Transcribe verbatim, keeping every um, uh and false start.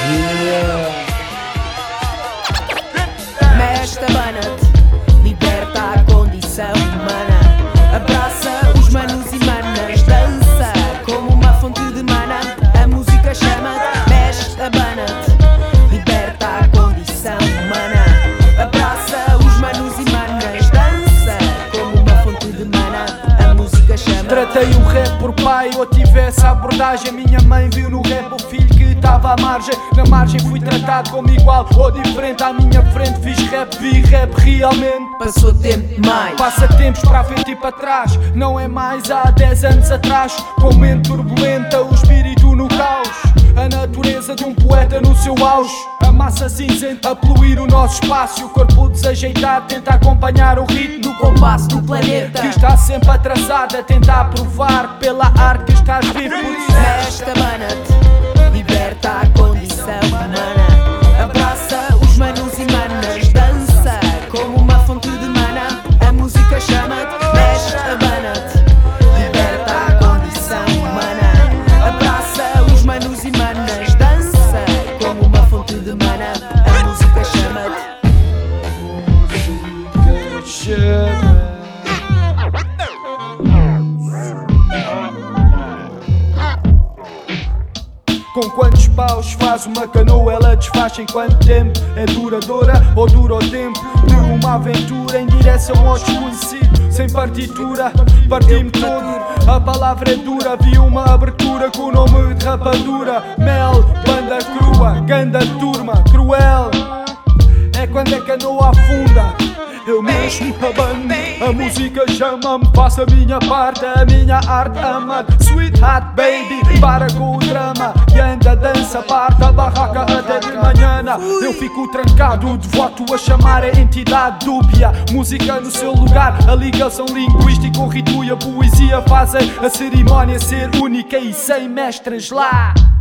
Mestre Banat, liberta a condição humana. Abraça os manos e manas, dança como uma fonte de mana. A música chama-te Mestre Banat, liberta a condição humana. Abraça os manos e manas, dança como uma fonte de mana. A música chama-te. Tratei o rap por pai, ou tive essa abordagem. Minha mãe viu no rap o filho que estava à margem. Na margem fui tratado como igual ou diferente. À minha frente fiz rap, vi rap realmente. Passou tempo mais, passa tempos para a frente e para trás. Não é mais há dez anos atrás. Com mente turbulenta, o espírito no caos. A natureza de um poeta no seu auge. A massa cinzenta a poluir o nosso espaço. E o corpo desajeitado tenta acompanhar o ritmo do compasso do planeta que está sempre atrasado, a tentar provar pela arte que estás vivo. Mestre Banat, liberta a condição humana. Abraça os manos e manas, dança como uma fonte de mana. A música chama-te Mestre Banat, liberta a condição humana. Abraça os manos e manas, dança como uma fonte de mana. A música chama-te. Com quantos paus faz uma canoa? Ela desfaz em quanto tempo? É duradoura ou dura o tempo de uma aventura em direção ao desconhecido? Sem partitura, parti-me todo. A palavra é dura, vi uma abertura com o nome de rapadura. Mel, banda crua, ganda turma, cruel. É quando a canoa afunda. Eu mesmo abando, a música chama-me, faço a minha parte, a minha arte ama. Sweetheart baby, para com o drama e anda dança, parte a barraca até de manhã. Eu fico trancado, devoto a chamar a entidade dúbia. Música no seu lugar, a ligação linguística, o rito e a poesia fazem a cerimónia ser única e sem mestres lá.